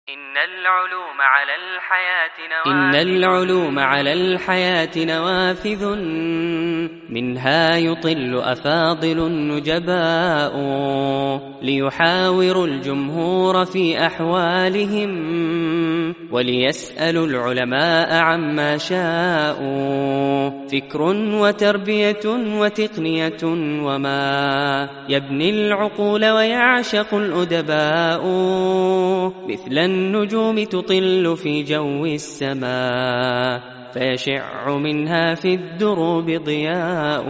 إن العلوم على الحياة نوافذ، منها يطل أفاضل النجباء، ليحاوروا الجمهور في أحوالهم، وليسألوا العلماء عما شاءوا. فكر وتربية وتقنية وما يبني العقول ويعشق الأدباء، مثل النجوم تطل في جو السماء، فيشع منها في الدروب ضياء.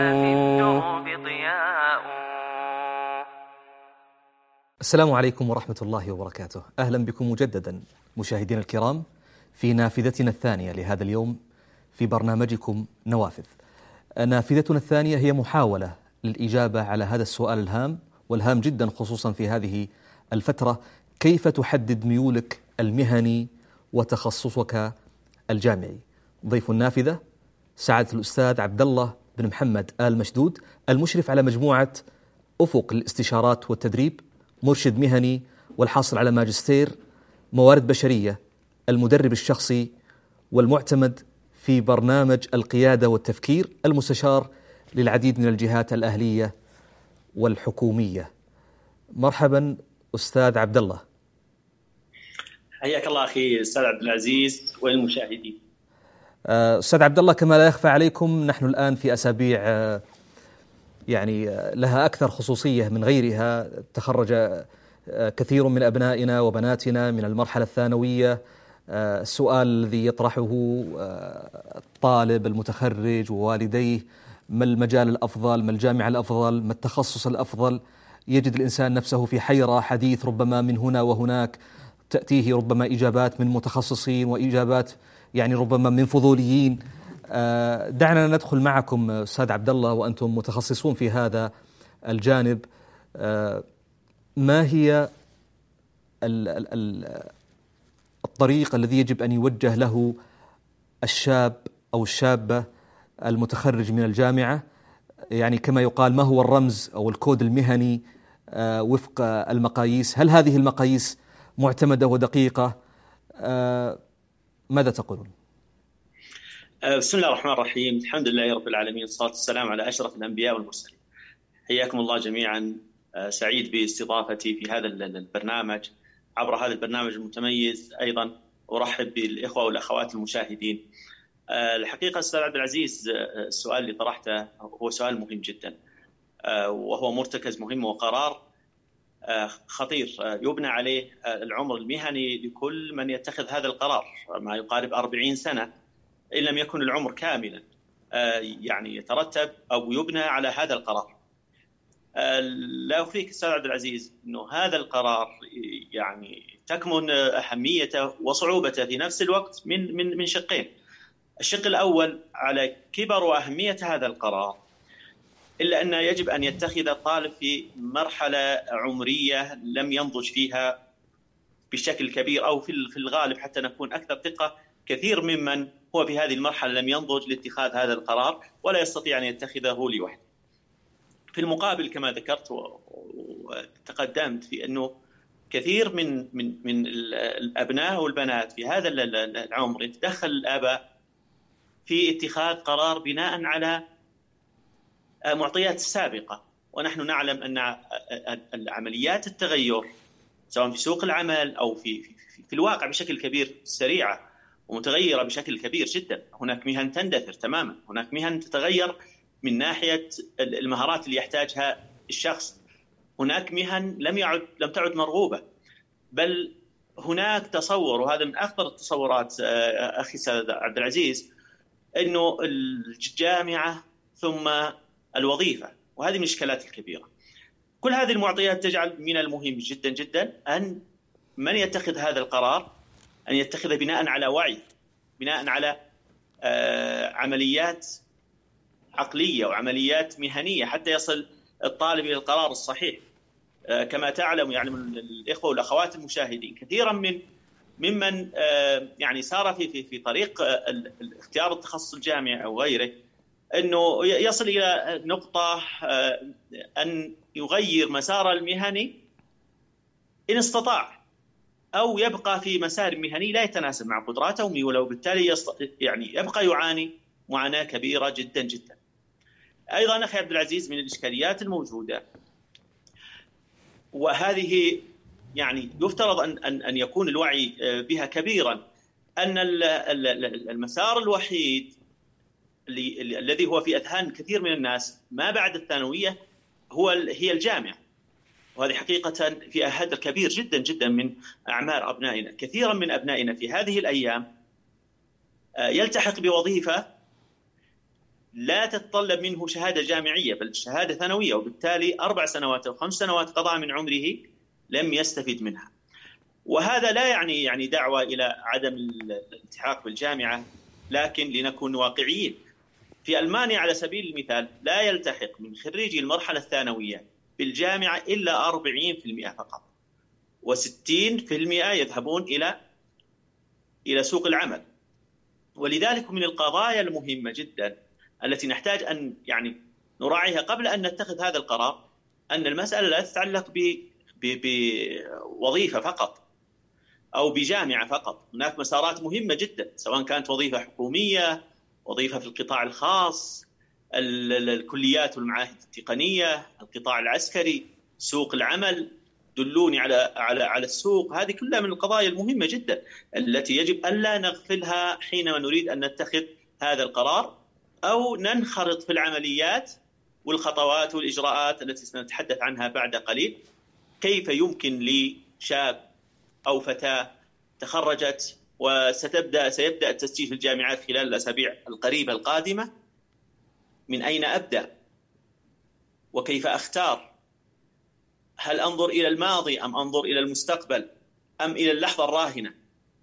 السلام عليكم ورحمة الله وبركاته. أهلا بكم مجددا مشاهدينا الكرام في نافذتنا الثانية لهذا اليوم في برنامجكم نوافذ. نافذتنا الثانية هي محاولة للإجابة على هذا السؤال الهام والهام جدا، خصوصا في هذه الفترة: كيف تحدد ميولك المهني وتخصصك الجامعي؟ ضيف النافذة سعادة الأستاذ عبد الله بن محمد آل مشدود، المشرف على مجموعة أفق للاستشارات والتدريب، مرشد مهني والحاصل على ماجستير موارد بشرية، المدرب الشخصي والمعتمد في برنامج القيادة والتفكير، المستشار للعديد من الجهات الأهلية والحكومية. مرحبا أستاذ عبد الله. حياك الله أخي أستاذ عبد العزيز والمشاهدين. أستاذ عبد الله، كما لا يخفى عليكم نحن الآن في أسابيع يعني لها أكثر خصوصية من غيرها. تخرج كثير من أبنائنا وبناتنا من المرحلة الثانوية. السؤال الذي يطرحه الطالب المتخرج ووالديه: ما المجال الأفضل؟ ما الجامعة الأفضل؟ ما التخصص الأفضل؟ يجد الإنسان نفسه في حيرة، حديث ربما من هنا وهناك، تأتيه ربما إجابات من متخصصين وإجابات يعني ربما من فضوليين. دعنا ندخل معكم أستاذ عبد الله وأنتم متخصصون في هذا الجانب. ما هي الطريق الذي يجب أن يوجه له الشاب أو الشابة المتخرج من الجامعة؟ يعني كما يقال، ما هو الرمز أو الكود المهني وفق المقاييس؟ هل هذه المقاييس معتمدة ودقيقة؟ ماذا تقولون؟ بسم الله الرحمن الرحيم. الحمد لله رب العالمين، والصلاة والسلام على أشرف الأنبياء والمرسلين. حياكم الله جميعا. سعيد باستضافتي في هذا البرنامج عبر هذا البرنامج المتميز. أيضا أرحب بالإخوة والأخوات المشاهدين. الحقيقة أستاذ عبد العزيز، السؤال اللي طرحته هو سؤال مهم جدا، وهو مرتكز مهم وقرار خطير يبنى عليه العمر المهني لكل من يتخذ هذا القرار، ما يقارب 40 سنة إن لم يكن العمر كاملا، يعني يترتب أو يبنى على هذا القرار. لا أخفيك أستاذ عبد العزيز أنه هذا القرار يعني تكمن أهميته وصعوبته في نفس الوقت من شقين. الشق الأول على كبر وأهمية هذا القرار، إلا أن يجب أن يتخذ الطالب في مرحلة عمرية لم ينضج فيها بشكل كبير، أو في الغالب حتى نكون أكثر دقة، كثير ممن هو في هذه المرحلة لم ينضج لاتخاذ هذا القرار ولا يستطيع أن يتخذه لوحده. في المقابل كما ذكرت وتقدمت في أنه كثير من الأبناء والبنات في هذا العمر يتدخل الآباء في اتخاذ قرار بناء على معطيات سابقة، ونحن نعلم أن العمليات التغير سواء في سوق العمل أو في الواقع بشكل كبير سريعة ومتغيرة بشكل كبير جدا. هناك مهن تندثر تماما، هناك مهن تتغير من ناحية المهارات اللي يحتاجها الشخص، هناك مهن لم تعد مرغوبة، بل هناك تصور، وهذا من أخطر التصورات أخي سيد عبد العزيز، أنه الجامعة ثم الوظيفة، وهذه من الإشكالات الكبيرة. كل هذه المعطيات تجعل من المهم جدا جدا أن من يتخذ هذا القرار أن يتخذ بناء على وعي، بناء على عمليات عقلية وعمليات مهنية حتى يصل الطالب إلى القرار الصحيح. كما تعلم يعلم الإخوة والأخوات المشاهدين، كثيرا ممن يعني سار في طريق اختيار التخصص الجامعي أو غيره، أنه يصل إلى نقطة أن يغير مساره المهني إن استطاع، أو يبقى في مسار مهني لا يتناسب مع قدراته وميوله، وبالتالي يعني يبقى يعاني معاناة كبيرة جدا جدا. أيضا أخي عبد العزيز، من الإشكاليات الموجودة، وهذه يعني يفترض أن يكون الوعي بها كبيرا، أن المسار الوحيد الذي هو في أذهان كثير من الناس ما بعد الثانوية هي الجامعة. وهذه حقيقة فيها هدر كبير جدا جدا من أعمار أبنائنا. كثيرا من أبنائنا في هذه الأيام يلتحق بوظيفة لا تتطلب منه شهادة جامعية بل شهادة ثانوية، وبالتالي 4 سنوات أو 5 سنوات قضاء من عمره لم يستفد منها. وهذا لا يعني دعوة إلى عدم الالتحاق بالجامعة، لكن لنكون واقعيين. في ألمانيا على سبيل المثال لا يلتحق من خريجي المرحلة الثانوية بالجامعة إلا 40% فقط، و60% يذهبون إلى سوق العمل. ولذلك من القضايا المهمة جدا التي نحتاج أن يعني نراعيها قبل أن نتخذ هذا القرار، أن المسألة لا تتعلق بوظيفة فقط أو بجامعة فقط. هناك مسارات مهمة جدا، سواء كانت وظيفة حكومية، وظيفة في القطاع الخاص، الكليات والمعاهد التقنية، القطاع العسكري، سوق العمل. دلوني على السوق. هذه كلها من القضايا المهمة جدا التي يجب ألا نغفلها حينما نريد أن نتخذ هذا القرار أو ننخرط في العمليات والخطوات والإجراءات التي سنتحدث عنها بعد قليل. كيف يمكن لشاب أو فتاة تخرجت سيبدأ التسجيل في الجامعات خلال الأسابيع القريبة القادمة، من أين أبدأ وكيف أختار؟ هل أنظر إلى الماضي أم أنظر إلى المستقبل أم إلى اللحظة الراهنة؟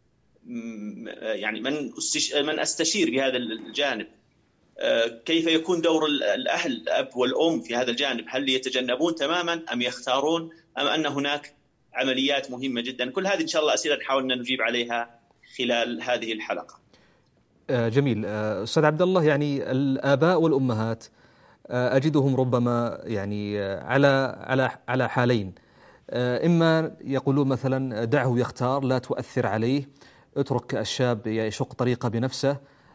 يعني من أستشير بهذا الجانب؟ كيف يكون دور الأهل، الأب والأم في هذا الجانب؟ هل يتجنبون تماما أم يختارون أم أن هناك عمليات مهمة جدا؟ كل هذه إن شاء الله أسئلة نحاول أن نجيب عليها خلال هذه الحلقة. جميل. أستاذ عبد الله، يعني الآباء والأمهات أجدهم ربما يعني على حالين. إما يقولون مثلا دعه يختار، لا تؤثر عليه، اترك الشاب يشق طريقه بنفسه،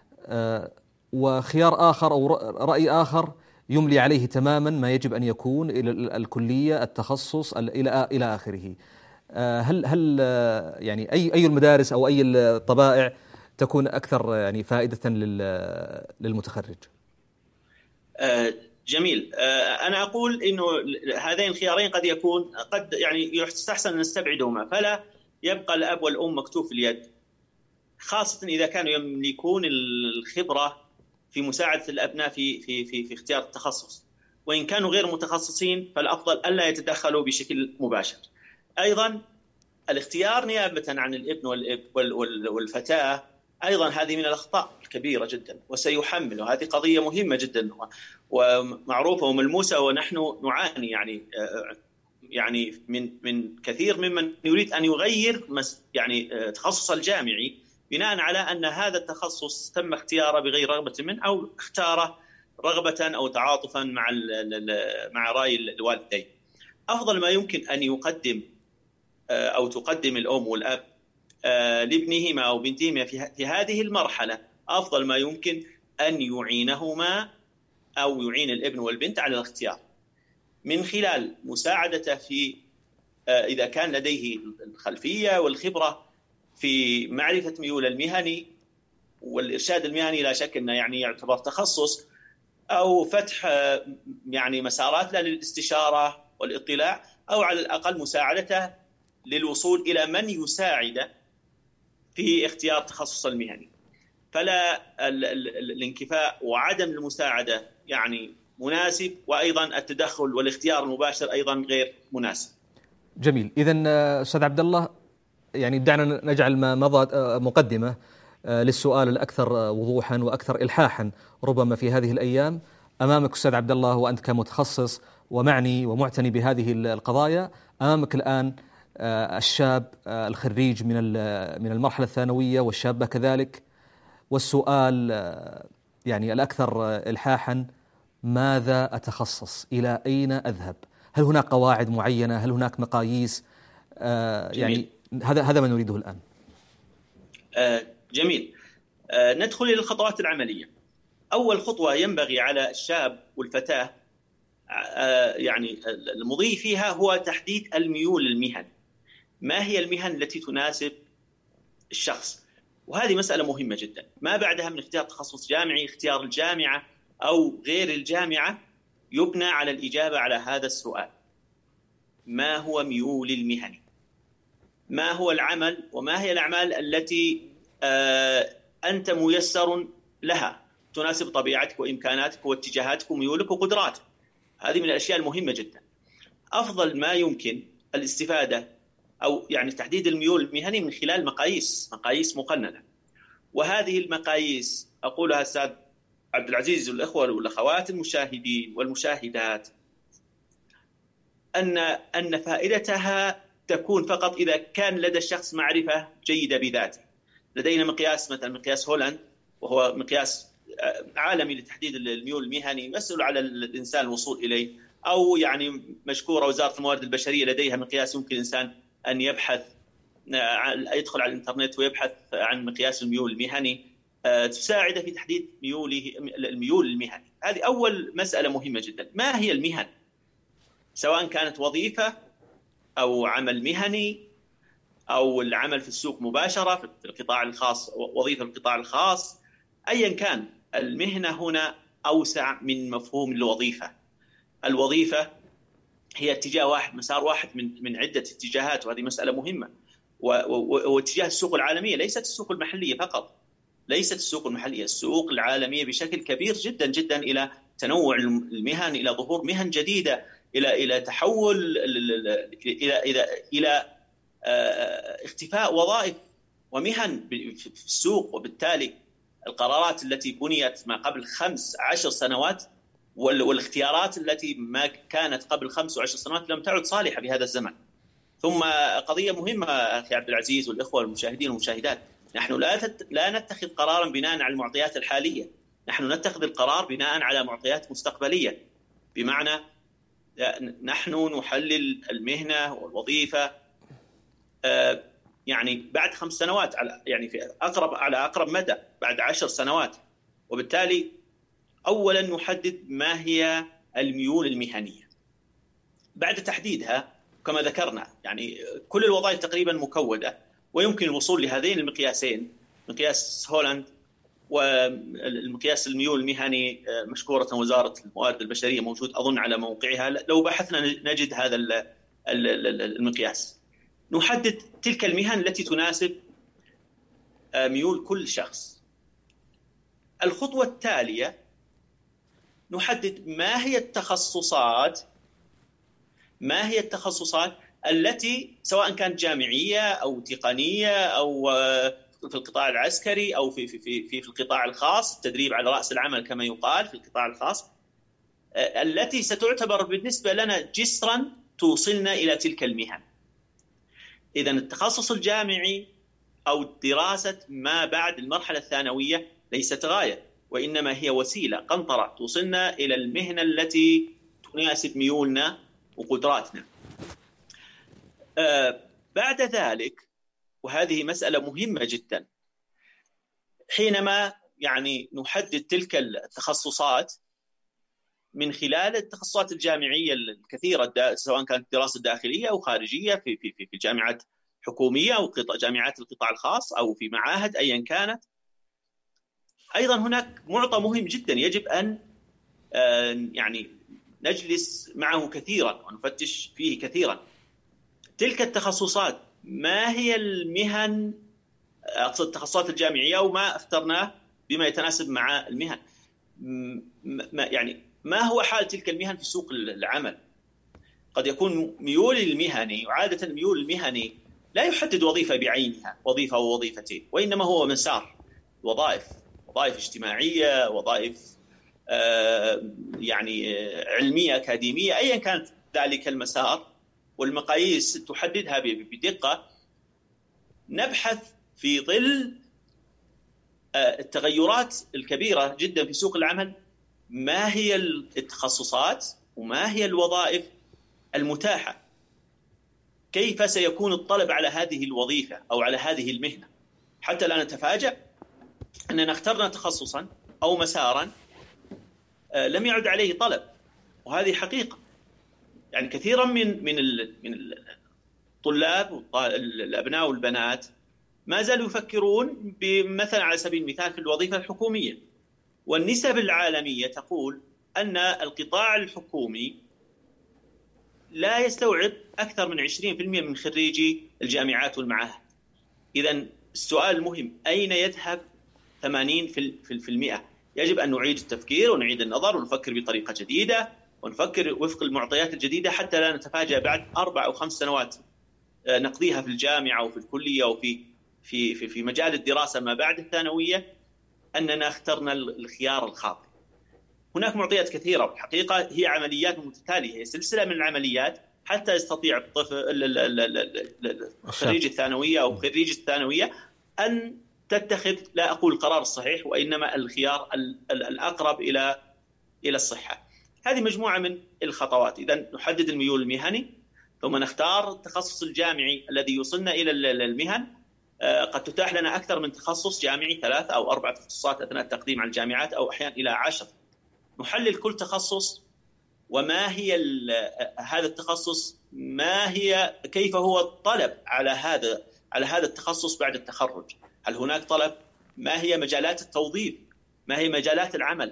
وخيار آخر أو رأي آخر يملي عليه تماما ما يجب أن يكون إلى الكلية، التخصص، إلى آخره. هل يعني أي المدارس أو أي الطبائع تكون أكثر يعني فائدة للمتخرج؟ جميل. أنا أقول إنه هذين الخيارين قد يعني يستحسن أن نستبعدهما، فلا يبقى الأب والأم مكتوف اليد، خاصة إذا كانوا يملكون الخبرة في مساعدة الأبناء في اختيار التخصص. وإن كانوا غير متخصصين فالأفضل ألا يتدخلوا بشكل مباشر. أيضا الاختيار نيابة عن الابن والفتاة أيضا هذه من الأخطاء الكبيرة جدا، وسيحمل، وهذه قضية مهمة جدا ومعروفة وملموسة، ونحن نعاني يعني من كثير ممن يريد أن يغير يعني تخصص الجامعي بناء على أن هذا التخصص تم اختياره بغير رغبة منه أو اختاره رغبة أو تعاطفا مع رأي الوالدين. أفضل ما يمكن أن يقدم أو تقدم الأم والأب لابنهما أو بنتهما في هذه المرحلة، أفضل ما يمكن أن يعينهما أو يعين الابن والبنت على الاختيار من خلال مساعدته في إذا كان لديه الخلفية والخبرة في معرفة ميول المهني والإرشاد المهني. لا شك أنه يعني يعتبر تخصص، أو فتح يعني مسارات له للاستشارة والاطلاع، أو على الأقل مساعدته للوصول إلى من يساعده في اختيار تخصص المهني. فلا الانكفاء وعدم المساعدة يعني مناسب، وأيضا التدخل والاختيار المباشر أيضا غير مناسب. جميل. إذن أستاذ عبد الله، يعني دعنا نجعل ما مضى مقدمة للسؤال الأكثر وضوحا وأكثر إلحاحا ربما في هذه الأيام. أمامك أستاذ عبد الله، وأنت كمتخصص ومعني ومعتني بهذه القضايا، أمامك الآن الشاب الخريج من المرحلة الثانوية والشابة كذلك، والسؤال يعني الأكثر إلحاحا: ماذا أتخصص؟ إلى أين أذهب؟ هل هناك قواعد معينة؟ هل هناك مقاييس؟ يعني هذا ما نريده الآن. جميل. ندخل إلى الخطوات العملية. أول خطوة ينبغي على الشاب والفتاة يعني المضي فيها هو تحديد الميول المهني. ما هي المهن التي تناسب الشخص؟ وهذه مسألة مهمة جدا. ما بعدها من اختيار تخصص جامعي، اختيار الجامعة أو غير الجامعة يبنى على الإجابة على هذا السؤال: ما هو ميول المهني؟ ما هو العمل وما هي الأعمال التي أنت ميسر لها، تناسب طبيعتك وإمكاناتك واتجاهاتك وميولك وقدراتك؟ هذه من الأشياء المهمة جدا. أفضل ما يمكن الاستفادة أو يعني تحديد الميول المهني من خلال مقاييس مقننة. وهذه المقاييس أقولها أستاذ عبد العزيز والإخوة والأخوات المشاهدين والمشاهدات أن فائدتها تكون فقط إذا كان لدى الشخص معرفة جيدة بذاته. لدينا مقياس مثلا مقياس هولاند، وهو مقياس عالمي لتحديد الميول المهني، مسؤول على الإنسان الوصول إليه. أو يعني مشكورة وزارة الموارد البشرية لديها مقياس يمكن الإنسان أن يدخل على الإنترنت ويبحث عن مقياس الميول المهني، تساعده في تحديد الميول المهني. هذه أول مسألة مهمة جدا. ما هي المهن؟ سواء كانت وظيفة أو عمل مهني أو العمل في السوق مباشرة في القطاع الخاص، وظيفة القطاع الخاص، أيا كان المهنة هنا أوسع من مفهوم الوظيفة. الوظيفة هي اتجاه واحد، مسار واحد من عدة اتجاهات، وهذه مسألة مهمة. واتجاه السوق العالمية، ليست السوق المحلية فقط، ليست السوق المحلية، السوق العالمية بشكل كبير جدا جدا، إلى تنوع المهن، إلى ظهور مهن جديدة، إلى تحول، إلى اختفاء وظائف ومهن في السوق. وبالتالي القرارات التي بنيت ما قبل 15 سنوات والاختيارات التي ما كانت قبل 15 سنوات لم تعد صالحة بهذا الزمن. ثم قضية مهمة أخي عبد العزيز والإخوة المشاهدين والمشاهدات: نحن لا نتخذ قرارا بناء على المعطيات الحالية، نحن نتخذ القرار بناء على معطيات مستقبلية. بمعنى نحن نحلل المهنة والوظيفة يعني بعد 5 سنوات، يعني على أقرب مدى بعد 10 سنوات. وبالتالي أولا نحدد ما هي الميول المهنية. بعد تحديدها كما ذكرنا، يعني كل الوظائف تقريبا مكودة، ويمكن الوصول لهذين المقياسين، مقياس هولاند والمقياس الميول المهني، مشكورة وزارة الموارد البشرية موجود أظن على موقعها، لو بحثنا نجد هذا المقياس. نحدد تلك المهن التي تناسب ميول كل شخص. الخطوة التالية نحدد ما هي التخصصات التي سواء كانت جامعية أو تقنية أو في القطاع العسكري أو في القطاع الخاص، التدريب على رأس العمل كما يقال في القطاع الخاص، التي ستعتبر بالنسبة لنا جسرا توصلنا إلى تلك المهن. إذن التخصص الجامعي أو دراسة ما بعد المرحلة الثانوية ليست غاية، وإنما هي وسيلة، قنطرة توصلنا إلى المهنة التي تناسب ميولنا وقدراتنا. بعد ذلك، وهذه مسألة مهمة جدا، حينما يعني نحدد تلك التخصصات من خلال التخصصات الجامعية الكثيرة، سواء كانت دراسة داخلية أو خارجية في جامعات حكومية أو جامعات القطاع الخاص أو في معاهد أيا كانت. أيضا هناك معطى مهم جدا يجب أن يعني نجلس معه كثيرا ونفتش فيه كثيرا. تلك التخصصات، ما هي المهن، أقصد التخصصات الجامعية وما اخترناه بما يتناسب مع المهن، يعني ما هو حال تلك المهن في سوق العمل. قد يكون ميول المهني، وعادة الميول المهني لا يحدد وظيفة بعينها، وظيفة أو وظيفتين، وإنما هو مسار وظائف اجتماعية، وظائف يعني علمية أكاديمية، أيا كانت ذلك المسار، والمقاييس تحددها بدقة. نبحث في ظل التغيرات الكبيرة جدا في سوق العمل ما هي التخصصات وما هي الوظائف المتاحة. كيف سيكون الطلب على هذه الوظيفة أو على هذه المهنة، حتى لا نتفاجأ أننا اخترنا تخصصا أو مسارا لم يعد عليه طلب. وهذه حقيقة. يعني كثيرا من الطلاب الأبناء والبنات ما زالوا يفكرون مثلا على سبيل المثال في الوظيفة الحكومية، والنسب العالمية تقول أن القطاع الحكومي لا يستوعب أكثر من 20% من خريجي الجامعات والمعاهد. إذن السؤال المهم، أين يذهب 80%؟ يجب أن نعيد التفكير ونعيد النظر ونفكر بطريقة جديدة ونفكر وفق المعطيات الجديدة، حتى لا نتفاجأ بعد 4 أو 5 سنوات نقضيها في الجامعة وفي الكلية وفي في في في مجال الدراسة ما بعد الثانوية أننا اخترنا الخيار الخاطئ. هناك معطيات كثيرة والحقيقة هي عمليات متتالية، هي سلسلة من العمليات حتى يستطيع الطفل خريج الثانوية أو خريج الثانوية أن تتخذ، لا أقول القرار الصحيح، وإنما الخيار الأقرب إلى الصحة. هذه مجموعة من الخطوات. إذن نحدد الميول المهني، ثم نختار التخصص الجامعي الذي يوصلنا إلى المهن. قد تتاح لنا أكثر من تخصص جامعي، 3 أو 4 تخصصات أثناء التقديم على الجامعات، أو أحيانا إلى 10. نحلل كل تخصص وما هي هذا التخصص، كيف هو الطلب على هذا التخصص بعد التخرج، هل هناك طلب، ما هي مجالات التوظيف، ما هي مجالات العمل.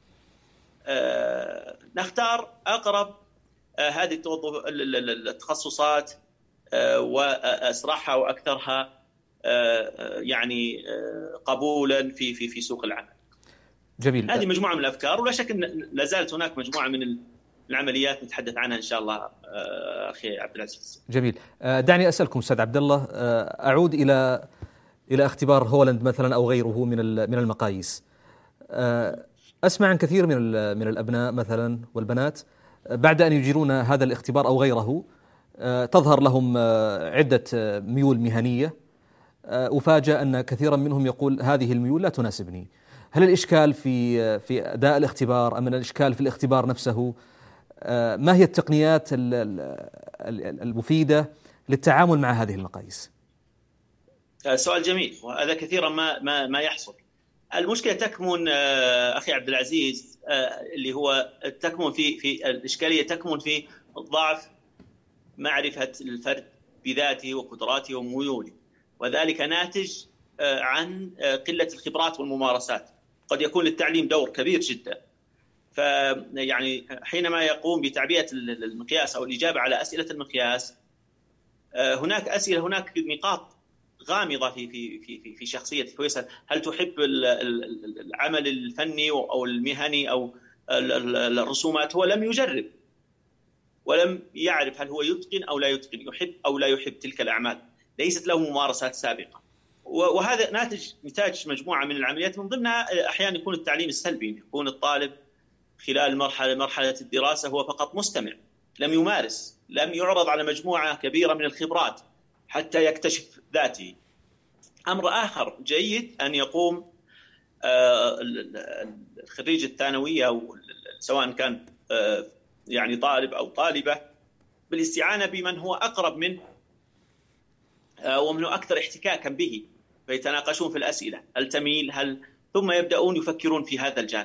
نختار أقرب هذه التخصصات وأسرعها وأكثرها يعني قبولا في سوق العمل. جميل. هذه مجموعة من الأفكار، ولا شك أن لا زالت هناك مجموعة من العمليات نتحدث عنها إن شاء الله أخي عبد العزيز. جميل. دعني أسألكم أستاذ عبد الله، أعود إلى اختبار هولند مثلا أو غيره من المقاييس. أسمع عن كثير من الأبناء مثلا والبنات بعد أن يجرون هذا الاختبار أو غيره تظهر لهم عدة ميول مهنية، أفاجأ أن كثيرا منهم يقول هذه الميول لا تناسبني. هل الإشكال في أداء الاختبار أم الإشكال في الاختبار نفسه؟ ما هي التقنيات المفيدة للتعامل مع هذه المقاييس؟ سؤال جميل، وهذا كثيرا ما يحصل. المشكلة تكمن أخي عبد العزيز اللي هو تكمن في الإشكالية تكمن في ضعف معرفة الفرد بذاته وقدراته وميوله، وذلك ناتج عن قلة الخبرات والممارسات. قد يكون للتعليم دور كبير جدا، فيعني حينما يقوم بتعبئة المقياس أو الإجابة على أسئلة المقياس، هناك أسئلة، هناك نقاط غامضة في شخصيتك، ويسأل هل تحب العمل الفني أو المهني أو الرسومات. هو لم يجرب ولم يعرف هل هو يتقن أو لا يتقن، يحب أو لا يحب تلك الأعمال، ليست له ممارسات سابقة. وهذا نتاج مجموعة من العمليات، من ضمنها أحيانا يكون التعليم السلبي، يكون الطالب خلال مرحلة الدراسة هو فقط مستمع، لم يمارس، لم يعرض على مجموعة كبيرة من الخبرات حتى يكتشف ذاته. أمر آخر جيد أن يقوم خريج الثانوية سواء كان يعني طالب أو طالبة بالاستعانة بمن هو أقرب منه ومن هو أكثر احتكاكا به، فيتناقشون في الأسئلة، هل تميل، ثم يبدأون يفكرون في هذا الجانب.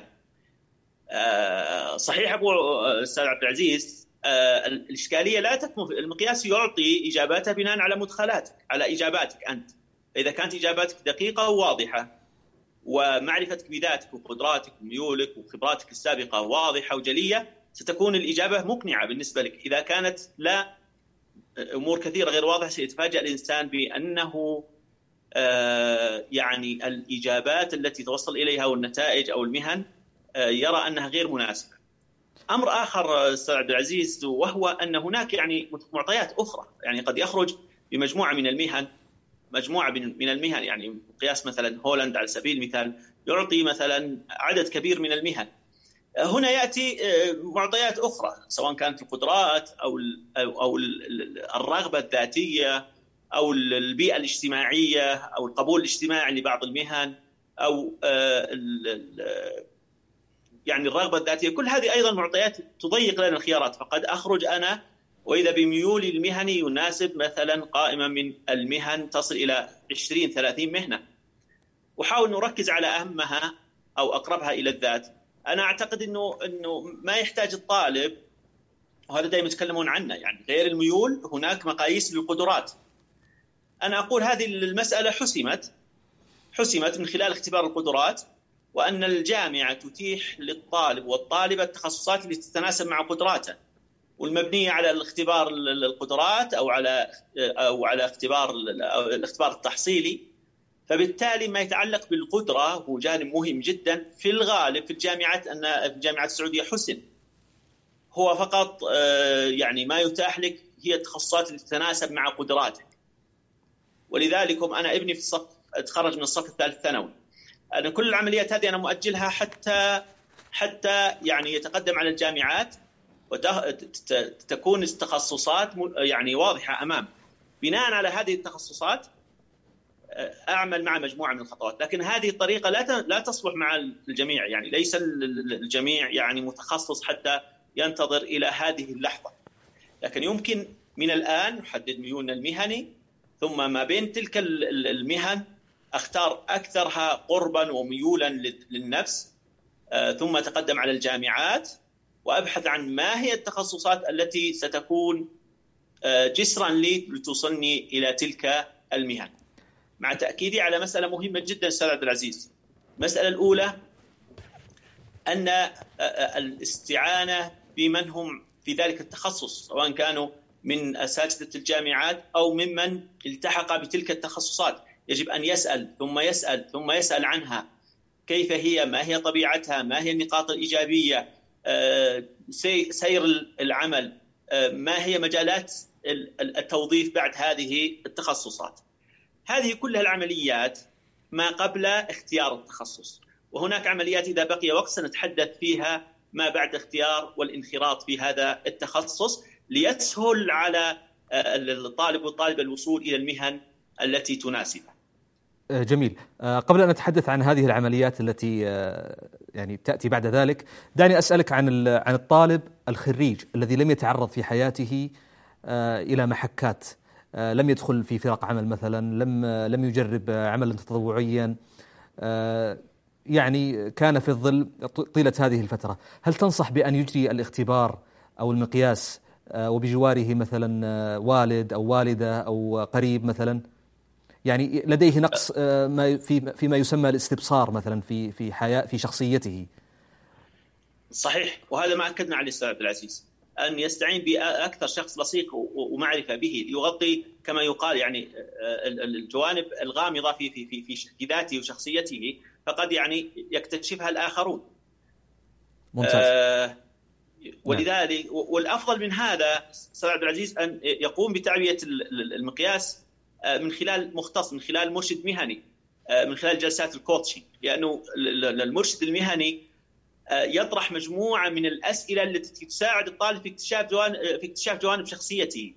صحيح أقول أستاذ عبد العزيز، الإشكالية لا تكمن في المقياس، يعطي إجاباته بناء على مدخلاتك، على إجاباتك أنت. إذا كانت إجاباتك دقيقة وواضحة ومعرفتك بذاتك وقدراتك وميولك وخبراتك السابقة واضحة وجلية، ستكون الإجابة مقنعة بالنسبة لك. إذا كانت لا، أمور كثيرة غير واضحة، سيتفاجأ الإنسان بأنه يعني الإجابات التي توصل إليها والنتائج أو المهن يرى أنها غير مناسبة. أمر آخر أستاذ عبد العزيز، وهو أن هناك يعني معطيات أخرى، يعني قد يخرج بمجموعة من المهن، يعني قياس مثلا هولندا على سبيل المثال يعطي مثلا عدد كبير من المهن. هنا يأتي معطيات أخرى، سواء كانت القدرات أو الرغبة الذاتية أو البيئة الاجتماعية أو القبول الاجتماعي لبعض المهن أو يعني الرغبة الذاتية. كل هذه أيضا معطيات تضيق لنا الخيارات، فقد أخرج أنا وإذا بميولي المهني يناسب مثلا قائمة من المهن تصل إلى 20-30 مهنة، وحاول نركز على أهمها أو أقربها إلى الذات. أنا أعتقد إنه ما يحتاج الطالب، وهذا دائما يتكلمون عنه، يعني غير الميول هناك مقاييس للقدرات. أنا أقول هذه المسألة حسمت من خلال اختبار القدرات، وأن الجامعة تتيح للطالب والطالبة التخصصات اللي تتناسب مع قدراته، والمبنية على الاختبار القدرات أو على الاختبار التحصيلي. فبالتالي ما يتعلق بالقدرة هو جانب مهم جدا. في الغالب في الجامعات، أن الجامعات السعودية حسن هو فقط يعني ما يتاح لك هي التخصصات اللي تتناسب مع قدراتك. ولذلك أنا ابني في الصف تخرج من الصف الثالث ثانوي، أنا كل العمليات هذه أنا مؤجلها حتى يعني يتقدم على الجامعات وتكون التخصصات يعني واضحة أمام. بناء على هذه التخصصات أعمل مع مجموعة من الخطوات، لكن هذه الطريقة لا تصلح مع الجميع. يعني ليس الجميع يعني متخصص حتى ينتظر إلى هذه اللحظة، لكن يمكن من الآن نحدد ميولنا المهني، ثم ما بين تلك المهن أختار أكثرها قربا وميولا للنفس، ثم أتقدم على الجامعات وأبحث عن ما هي التخصصات التي ستكون جسرا لي لتوصلني إلى تلك المهن. مع تأكيدي على مسألة مهمة جدا أستاذ عبد العزيز. المسألة الأولى أن الاستعانة بمن هم في ذلك التخصص، سواء كانوا من أساتذة الجامعات أو ممن التحق بتلك التخصصات، يجب أن ثم يسأل عنها، كيف هي، ما هي طبيعتها، ما هي النقاط الإيجابية، سير العمل، ما هي مجالات التوظيف بعد هذه التخصصات. هذه كلها العمليات ما قبل اختيار التخصص، وهناك عمليات إذا بقي وقت سنتحدث فيها ما بعد اختيار والانخراط في هذا التخصص، ليسهل على الطالب والطالبة الوصول إلى المهن التي تناسبه. جميل. قبل أن نتحدث عن هذه العمليات التي يعني تأتي بعد ذلك، دعني أسألك عن الطالب الخريج الذي لم يتعرض في حياته إلى محكات، لم يدخل في فرق عمل مثلا، لم يجرب عملا تطوعيا، يعني كان في الظل طيلة هذه الفترة. هل تنصح بأن يجري الاختبار أو المقياس وبجواره مثلا والد أو والدة أو قريب مثلا، يعني لديه نقص فيما يسمى الاستبصار مثلا في شخصيته؟ صحيح، وهذا ما أكدنا عليه أستاذ عبد العزيز، أن يستعين بأكثر شخص لصيق ومعرفة به يغطي كما يقال يعني الجوانب الغامضة في ذاته وشخصيته، فقد يعني يكتشفها الآخرون. ممتاز. ولذلك والأفضل من هذا أستاذ عبد العزيز أن يقوم بتعبئة المقياس من خلال مختص، من خلال مرشد مهني، من خلال جلسات الكوتشنج، لأنه المرشد المهني يطرح مجموعة من الأسئلة التي تساعد الطالب في اكتشاف جوانب شخصيته.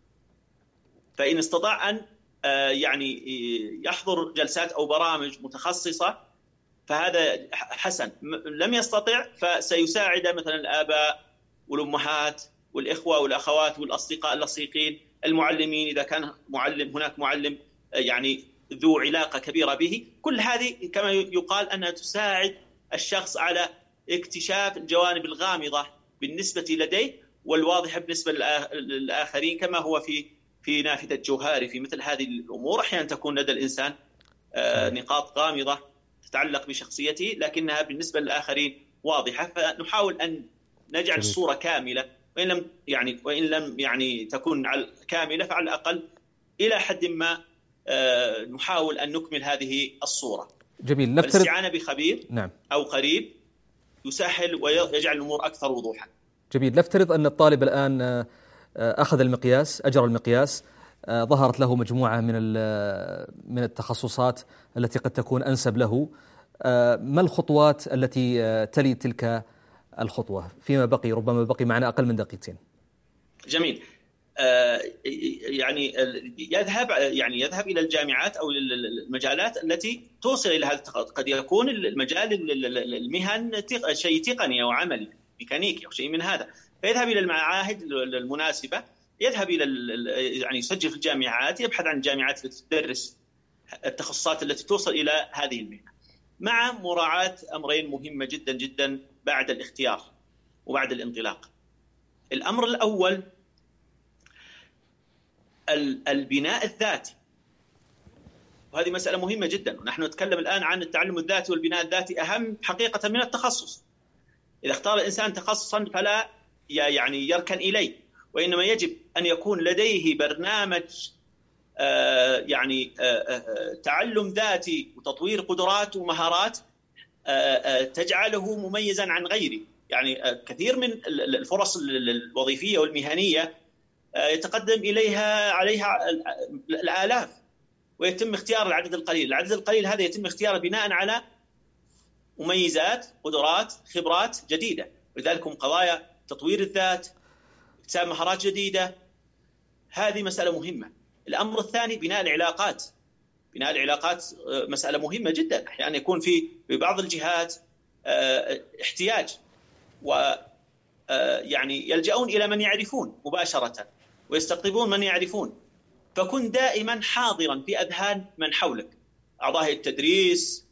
فإن استطاع أن يعني يحضر جلسات أو برامج متخصصة فهذا حسن. لم يستطع فسيساعد مثلا الآباء والأمهات والإخوة والأخوات والأصدقاء اللصيقين، المعلمين إذا كان هناك معلم يعني ذو علاقة كبيرة به. كل هذه كما يقال أنها تساعد الشخص على اكتشاف الجوانب الغامضة بالنسبة لديه والواضحة بالنسبة للآخرين، كما هو في نافذة جوهري. في مثل هذه الأمور أحيانا تكون لدى الإنسان نقاط غامضة تتعلق بشخصيته لكنها بالنسبة للآخرين واضحة، فنحاول أن نجعل الصورة كاملة، وإن لم يعني تكون كاملة فعلى الأقل إلى حد ما نحاول أن نكمل هذه الصورة. جميل. الاستعانة بخبير نعم أو قريب يسهل ويجعل الأمور أكثر وضوحا. جميل. نفترض أن الطالب الآن أخذ المقياس، أجرى المقياس، ظهرت له مجموعة من التخصصات التي قد تكون أنسب له. ما الخطوات التي تلي تلك الخطوة فيما بقي؟ ربما بقي معنا أقل من دقيقتين. جميل. يعني يذهب إلى الجامعات أو المجالات التي توصل إلى هذا. قد يكون المجال المهن شيء تقني أو عملي ميكانيكي أو شيء من هذا، فيذهب إلى المعاهد المناسبة يذهب إلى يعني يسجل في الجامعات، يبحث عن الجامعات التي تدرس التخصصات التي توصل إلى هذه المهنة، مع مراعاة أمرين مهمة جدا جدا بعد الاختيار وبعد الانطلاق. الأمر الأول البناء الذاتي، وهذه مسألة مهمة جدا، ونحن نتكلم الآن عن التعلم الذاتي والبناء الذاتي أهم حقيقة من التخصص. إذا اختار الإنسان تخصصا فلا يعني يركن إليه، وإنما يجب أن يكون لديه برنامج يعني تعلم ذاتي وتطوير قدرات ومهارات تجعله مميزا عن غيره. يعني كثير من الفرص الوظيفية والمهنية يتقدم عليها الآلاف، ويتم اختيار العدد القليل. العدد القليل هذا يتم اختياره بناء على مميزات، قدرات، خبرات جديدة. ولذلك هم قضايا تطوير الذات، اكتساب مهارات جديدة، هذه مسألة مهمة. الأمر الثاني بناء العلاقات. بناء العلاقات مسألة مهمة جدا. أحيانا يكون في بعض الجهات احتياج، ويعني يلجؤون إلى من يعرفون مباشرة ويستقطبون من يعرفون، فكن دائما حاضرا في أذهان من حولك، أعضاء التدريس،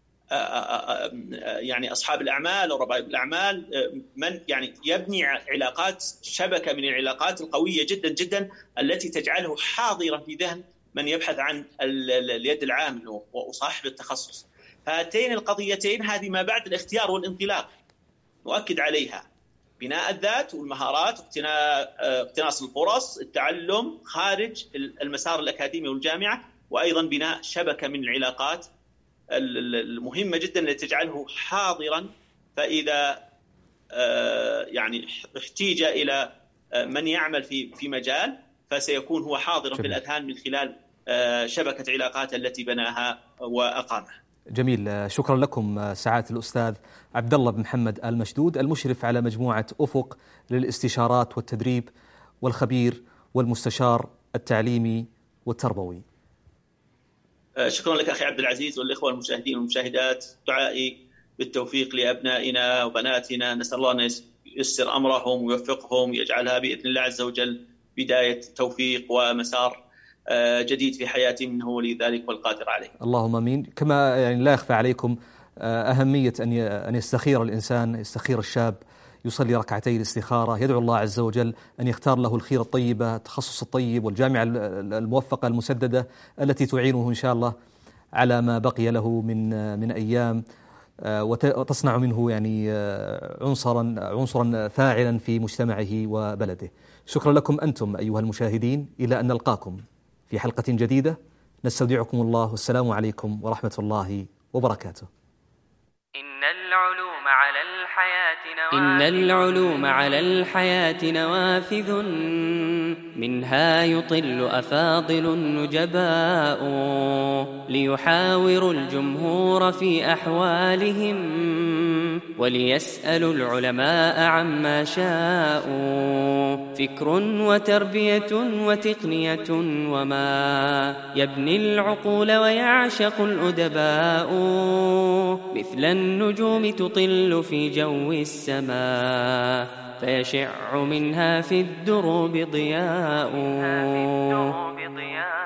يعني أصحاب الأعمال وربائب الأعمال، من يعني يبني علاقات، شبكة من العلاقات القوية جدا جدا التي تجعله حاضرا في ذهن من يبحث عن اليد العامل وصاحب التخصص. هاتين القضيتين هذه ما بعد الاختيار والانطلاق نؤكد عليها: بناء الذات والمهارات، اقتناص الفرص، التعلم خارج المسار الأكاديمي والجامعة، وأيضا بناء شبكة من العلاقات المهمة جدا التي تجعله حاضرا، فإذا يعني احتيج إلى من يعمل في مجال فسيكون هو حاضرا في الأذهان من خلال شبكة علاقات التي بناها وأقامها. جميل، شكرا لكم سعادة الأستاذ عبد الله بن محمد آل مشدود، المشرف على مجموعة أفق للاستشارات والتدريب، والخبير والمستشار التعليمي والتربوي. شكرا لك أخي عبد العزيز، والإخوة المشاهدين والمشاهدات، دعائي بالتوفيق لأبنائنا وبناتنا، نسأل الله أن ييسر أمرهم ويوفقهم، يجعلها بإذن الله عز وجل بداية توفيق ومسار جديد في حياتهم، إنه ولي ذلك والقادر عليه. اللهم آمين. كما يعني لا يخفى عليكم أهمية أن يستخير الإنسان، يستخير الشاب، يصلي ركعتي الاستخارة، يدعو الله عز وجل أن يختار له الخير الطيبة، التخصص الطيب والجامعة الموفقة المسددة التي تعينه إن شاء الله على ما بقي له من أيام، وتصنع منه يعني عنصرا فاعلا في مجتمعه وبلده. شكرا لكم أنتم أيها المشاهدين، إلى أن نلقاكم في حلقة جديدة، نستودعكم الله، والسلام عليكم ورحمة الله وبركاته. إن العلوم على الحياة نوافذ، منها يطل أفاضل النجباء، ليحاوروا الجمهور في أحوالهم، وليسألوا العلماء عما شاءوا. فكر وتربية وتقنية وما يبني العقول ويعشق الأدباء، مثل النجوم تطل في جو السماء، فيشع منها في الدروب ضياء.